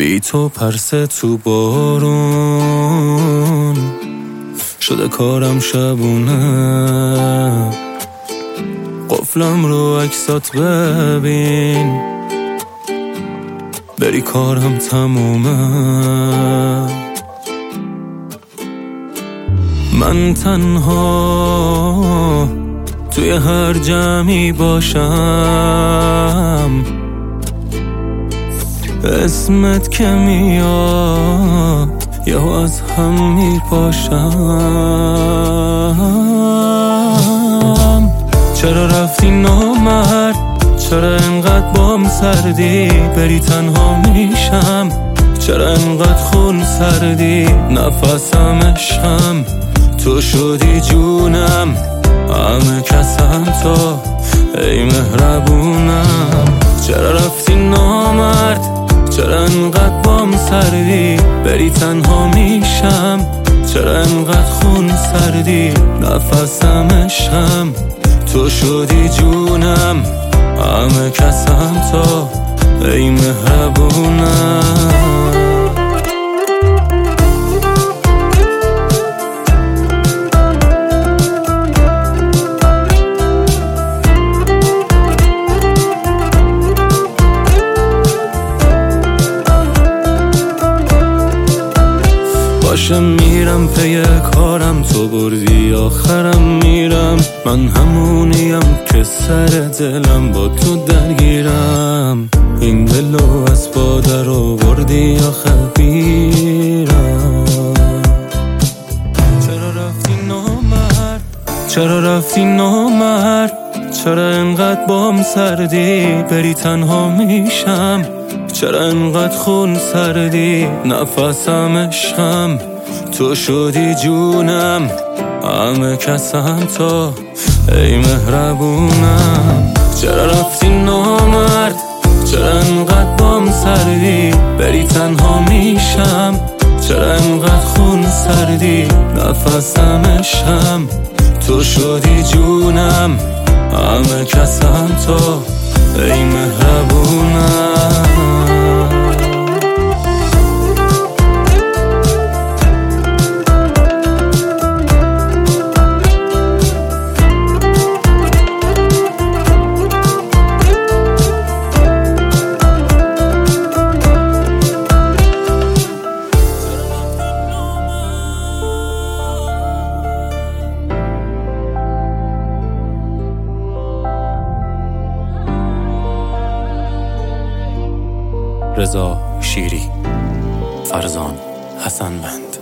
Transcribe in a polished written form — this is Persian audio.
بی تو پرسه تو بارون شده کارم شبونه، قفلم رو عکسات ببین بری کارم تمومه. من تنها توی هر جمعی باشم، اسمت که میاد یهو از هم میپاشم. چرا رفتی نامرد، چرا انقدر بام سردی، بری تنها میشم، چرا انقدر خون سردی، نفسم عشقم تو شدی جونم، همه کسم تو ای مهربونم. چرا رفتی نامرد، چرا انقدر بام سردی، بری تنها میشم، چرا انقدر خون سردی، نفسم عشقم تو شدی جونم، همه کسم تو ای مهربونم. باشه میرم پی کارم، تو بردی آخرم میرم، من همونیم که سر دلم با تو درگیرم، این دلو از پادر آوردی آخر بیرم. چرا رفتی نامرد، چرا رفتی نامرد، چرا انقدر بام سردی، بری تنها میشم، چرا انقدر خون سردی، نفسم عشقم تو شدی جونم، همه کسم تو ای مهربونم. چرا رفتی نامرد، چرا انقدر بام سردی، بری تنها میشم، چرا انقدر خون سردی، نفسم عشقم تو شدی جونم، همه کسم تو ای مهربونم. رضا شیری، فرزان حسنوند.